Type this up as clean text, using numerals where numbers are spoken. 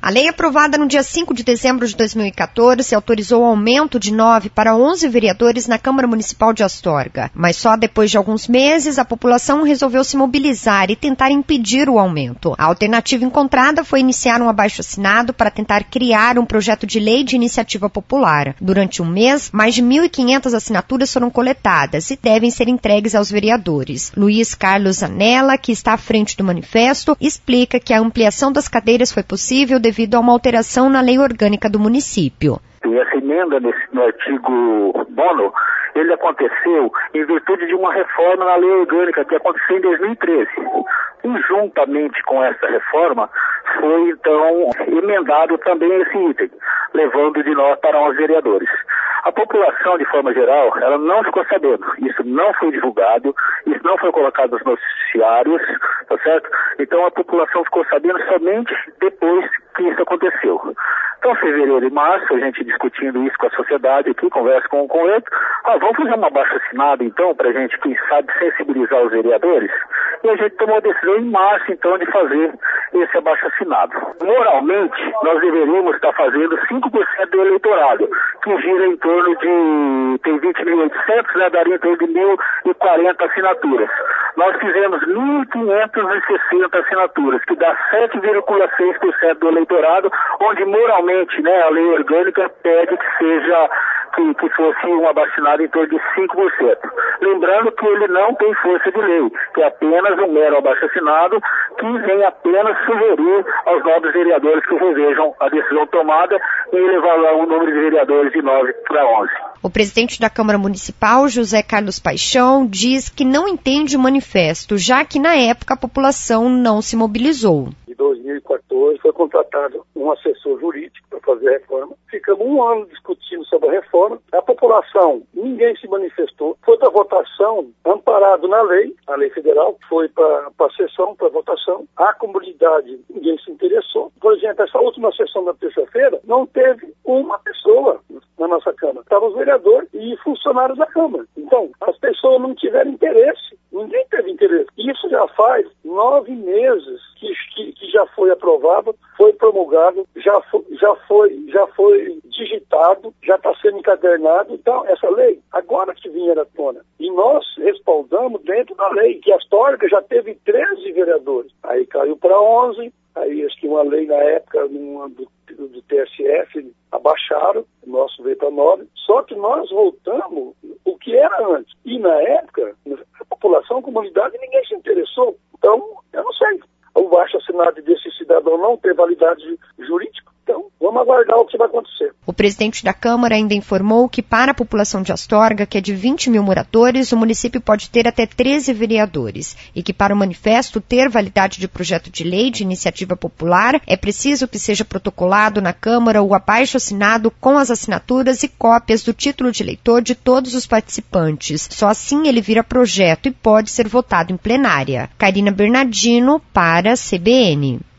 A lei aprovada no dia 5 de dezembro de 2014 autorizou o aumento de 9 para 11 vereadores na Câmara Municipal de Astorga. Mas só depois de alguns meses a população resolveu se mobilizar e tentar impedir o aumento. A alternativa encontrada foi iniciar um abaixo-assinado para tentar criar um projeto de lei de iniciativa popular. Durante um mês, mais de 1.500 assinaturas foram coletadas e devem ser entregues aos vereadores. Luiz Carlos Zanella, que está à frente do manifesto, explica que a ampliação das cadeiras foi possível devido a uma alteração na lei orgânica do município. E essa emenda no artigo 9, ele aconteceu em virtude de uma reforma na lei orgânica que aconteceu em 2013. E juntamente com essa reforma, foi então emendado também esse item, levando de nós para 11 vereadores. A população, de forma geral, ela não ficou sabendo. Isso não foi divulgado, isso não foi colocado nos noticiários, tá certo? Então a população ficou sabendo somente depois que isso aconteceu. Então, fevereiro e março, a gente discutindo isso com a sociedade aqui, conversa com ele. Vamos fazer uma abaixo-assinado, então, para a gente, quem sabe, sensibilizar os vereadores. E a gente tomou a decisão em março, então, de fazer esse abaixo-assinado. Moralmente, nós deveríamos estar fazendo 5% do eleitorado, que gira em torno de, tem 20.800, né, daria em torno de 1.040 assinaturas. Nós fizemos 1.560 assinaturas, que dá 7,6% do eleitorado, onde moralmente, né, a lei orgânica pede que seja, que fosse um abaixo-assinado em torno de 5%. Lembrando que ele não tem força de lei, que é apenas um mero abaixo-assinado, que vem apenas sugerir aos novos vereadores que revejam a decisão tomada e elevar o número de vereadores de 9 para 11. O presidente da Câmara Municipal, José Carlos Paixão, diz que não entende o manifesto, já que na época a população não se mobilizou. Em 2014 foi contratado um assessor jurídico para fazer a reforma. Ficamos um ano discutindo sobre a reforma. A população, ninguém se manifestou. Foi para votação, amparado na lei, a lei federal, foi para a sessão, para votação. A comunidade, ninguém se interessou. Por exemplo, essa última sessão da terça-feira, não teve uma pessoa na nossa Câmara. Estavam os vereadores e funcionários da Câmara. Então, as pessoas não tiveram interesse. Ninguém teve interesse. Isso já faz 9 meses que já foi aprovado, foi promulgado, já foi digitado, já está sendo encadernado. Então, essa lei, agora que vinha à tona. E nós respaldamos dentro da lei, que a Astorga já teve 13 vereadores. Aí caiu para 11, aí acho que uma lei na época do TSF abaixaram, o nosso veio para 9. Só que nós voltamos o que era antes. E na época, a população, a comunidade, ninguém se interessou. Então, eu não sei. O abaixo-assinado desse cidadão não tem validade jurídica. Então, vamos aguardar o que vai acontecer. O presidente da Câmara ainda informou que para a população de Astorga, que é de 20 mil moradores, o município pode ter até 13 vereadores e que para o manifesto ter validade de projeto de lei de iniciativa popular, é preciso que seja protocolado na Câmara o abaixo-assinado com as assinaturas e cópias do título de eleitor de todos os participantes. Só assim ele vira projeto e pode ser votado em plenária. Karina Bernardino para a CBN.